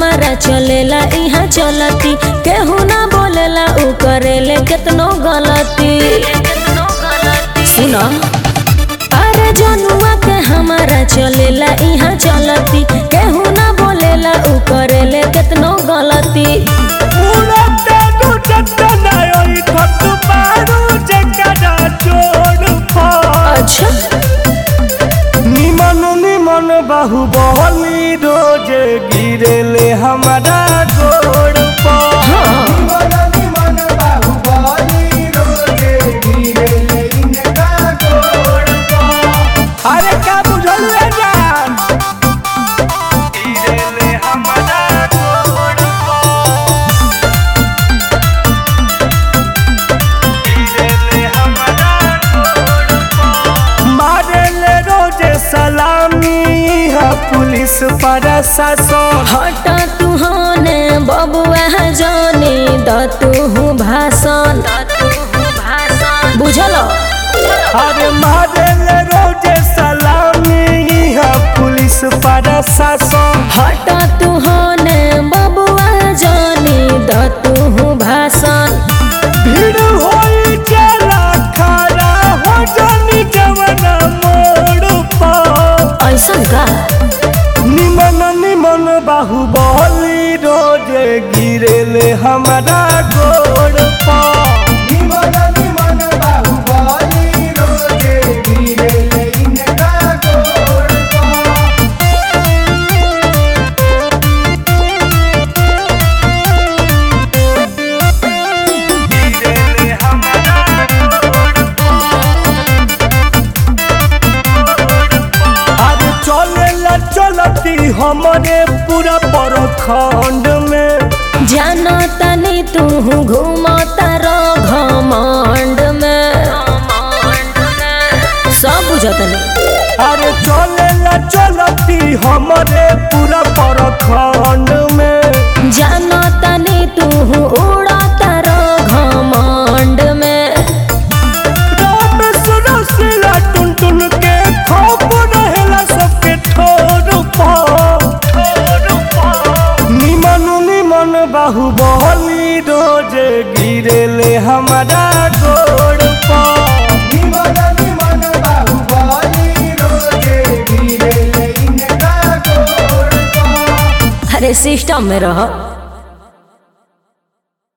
हमारा चलेला इहाँ चलती, केहू ना बोलेला उ करेले केतनो गलती। सुनो अरे जनुआ के हमारा चलेला इहाँ चलती, केहू ना बोलेला उ करेले केतनो गलती। अच्छा निमन निमन बाहुबली रोज गिरेले हमारा गोड़ पर। निमन निमन बाहुबली रोज गिरेले इनका गोड़ पर। अरे का बुझल है जान, गिरेले हमारा गोड़ पर, गिरेले हमारा गोड़ पर। मारेले रोज सलामी पुलिस प्रशासन। हटा तू होने बबुआ जानी दतू भाषण बुझल। अरे मारेले रोज सलामी पुलिस प्रशासन। हटा तू होने बबुआ जानी दतू भाषण। भीड़ होई चला खड़ा हो जानी जवाना मोड़ पर। ऐसन का निमन निमन बाहुबली रोज गिरेले हमारा गोड़ पर। निमन निमन बाहुबली रोज गिरेले इनका गोड़ पर। गिरेले हमारा गोड़ पर। अरे चलेला चलती हमारे पूरा प्रखंड में। जानो तनी तू घूमता रह घमंड में, सब बुझतनी। अरे चलेला चलती हमारे पूरा प्रखंड में। जानो तनी तू उड़ता रह घमंड में। राम सुरसिला टुन टुन के खौफ रहेला सबके ठोर पर। निमन निमन बाहुबली रोज गिरेले हमारा गोड़ पर। निमन निमन बाहुबली रोज गिरेले इनका गोड़ पर। अरे सिस्टम में रह।